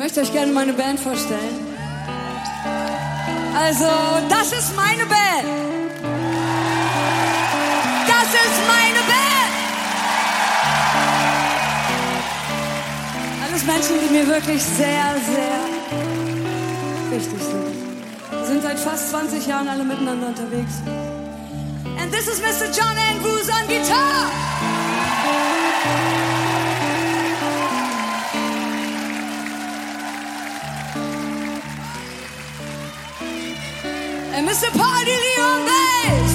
möchte euch gerne meine Band vorstellen. Also, das ist meine Band. Das ist meine Band. Alles Menschen, die mir wirklich sehr, sehr wichtig sind. Wir sind seit fast 20 Jahren alle miteinander unterwegs. And this is Mr. John Andrews on guitar. And Mr. Party Lee on bass.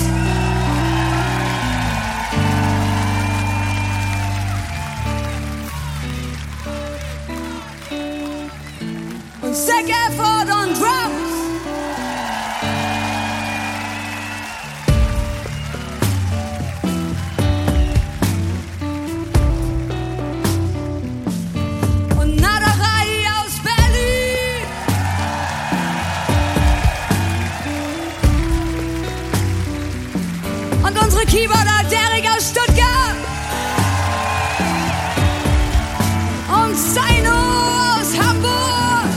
Und Zac Efford on drums. Und Nada Rai aus Berlin. Und unsere Keyboarder Derek aus Stuttgart. Und Saino aus Hamburg.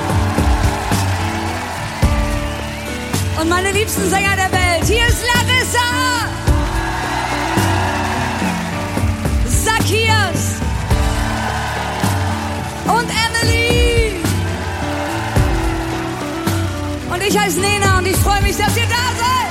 Und meine liebsten Sänger der Welt. Hier ist Larissa. Zacchaeus. Und Emily. Und ich heiße Nena und ich freue mich, dass ihr da seid.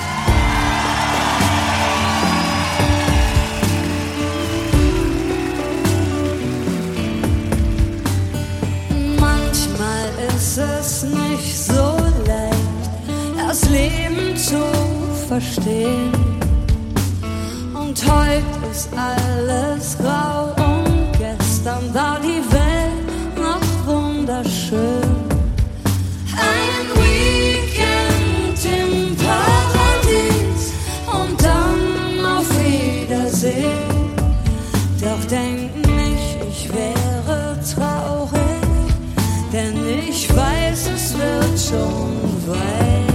Manchmal ist es nicht so leicht, das Leben zu verstehen. Und heute ist alles grau und gestern war die Welt noch wunderschön. Ein Weekend im Paradies und dann auf Wiedersehen. Doch denk nicht, ich wäre traurig, denn ich weiß, es wird schon weitergehen.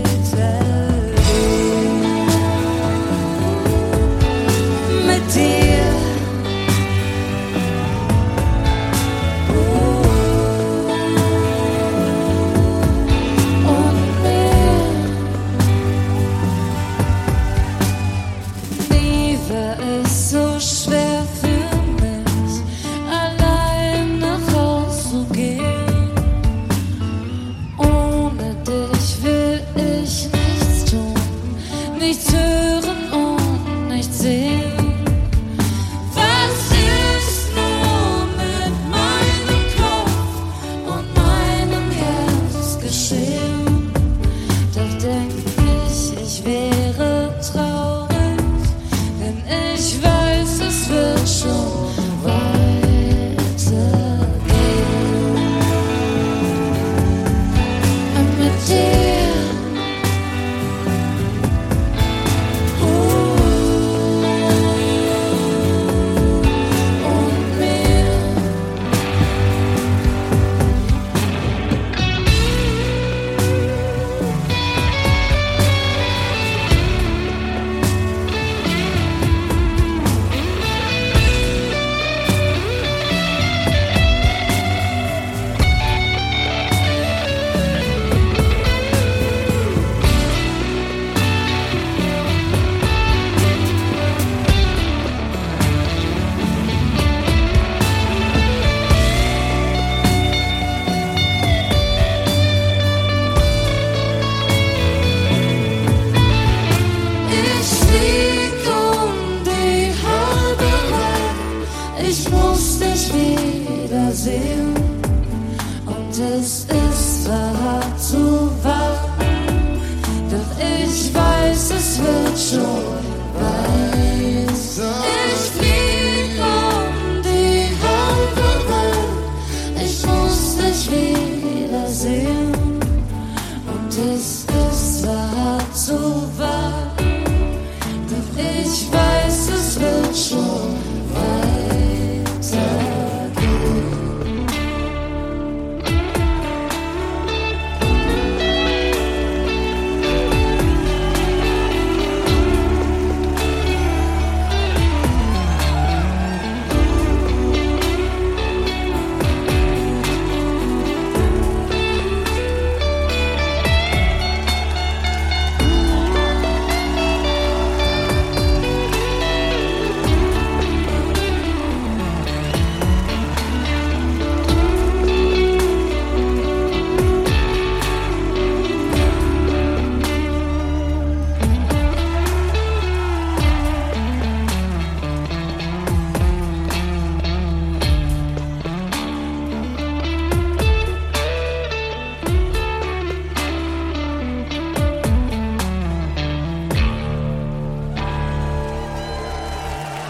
Mit dir. Und mir. Nie war es so schwer für mich, allein nach Haus zu gehen. Ohne dich will ich nichts tun, nichts hören und nichts sehen. Was ist nur mit meinem Kopf und meinem Herz geschehen? Doch denk ich wäre traurig, denn ich weiß, es wird schon weitergehen. Mit dir. Und mir. Ich flieg um die halbe Welt, ich muss dich wiedersehen. Und es ist zwar hart zu warten, doch ich weiß, es wird schon